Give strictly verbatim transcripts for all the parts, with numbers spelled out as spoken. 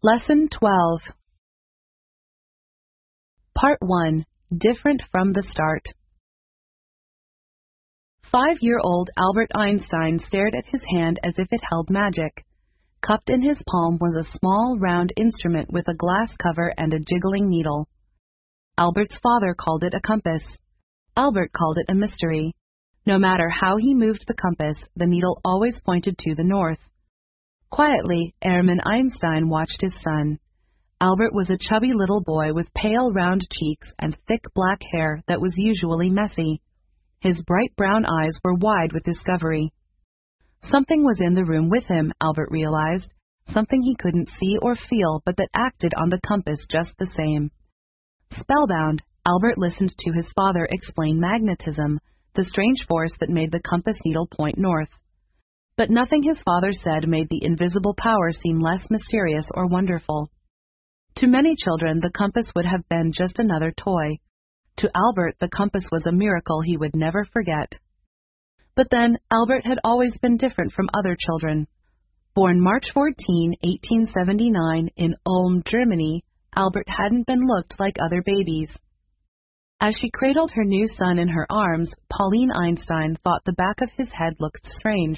Lesson twelve. Part one. Different from the Start. Five-year-old Albert Einstein stared at his hand as if it held magic. Cupped in his palm was a small, round instrument with a glass cover and a jiggling needle. Albert's father called it a compass. Albert called it a mystery. No matter how he moved the compass, the needle always pointed to the north. Quietly, Hermann Einstein watched his son. Albert was a chubby little boy with pale, round cheeks and thick black hair that was usually messy. His bright brown eyes were wide with discovery. Something was in the room with him, Albert realized, something he couldn't see or feel but that acted on the compass just the same. Spellbound, Albert listened to his father explain magnetism, the strange force that made the compass needle point north. But nothing his father said made the invisible power seem less mysterious or wonderful. To many children, the compass would have been just another toy. To Albert, the compass was a miracle he would never forget. But then, Albert had always been different from other children. Born March fourteenth, eighteen seventy-nine, in Ulm, Germany, Albert hadn't been looked like other babies. As she cradled her new son in her arms, Pauline Einstein thought the back of his head looked strange.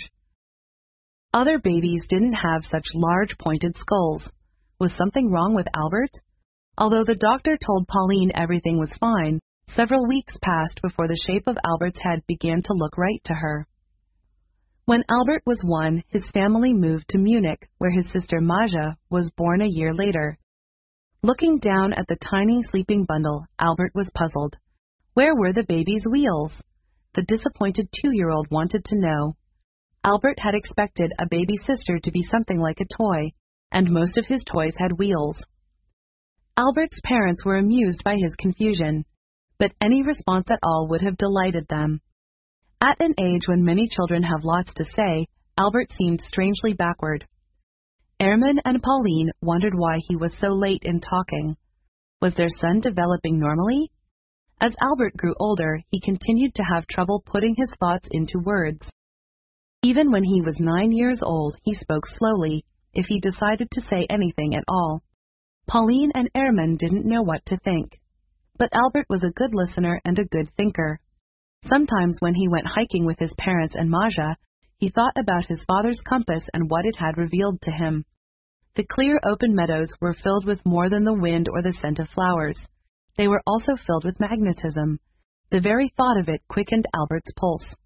Other babies didn't have such large, pointed skulls. Was something wrong with Albert? Although the doctor told Pauline everything was fine, several weeks passed before the shape of Albert's head began to look right to her. When Albert was one, his family moved to Munich, where his sister Maja was born a year later. Looking down at the tiny sleeping bundle, Albert was puzzled. Where were the baby's wheels? The disappointed two-year-old wanted to know. Albert had expected a baby sister to be something like a toy, and most of his toys had wheels. Albert's parents were amused by his confusion, but any response at all would have delighted them. At an age when many children have lots to say, Albert seemed strangely backward. Hermann and Pauline wondered why he was so late in talking. Was their son developing normally? As Albert grew older, he continued to have trouble putting his thoughts into words. Even when he was nine years old, he spoke slowly, if he decided to say anything at all. Pauline and Hermann didn't know what to think. But Albert was a good listener and a good thinker. Sometimes when he went hiking with his parents and Maja, he thought about his father's compass and what it had revealed to him. The clear open meadows were filled with more than the wind or the scent of flowers. They were also filled with magnetism. The very thought of it quickened Albert's pulse.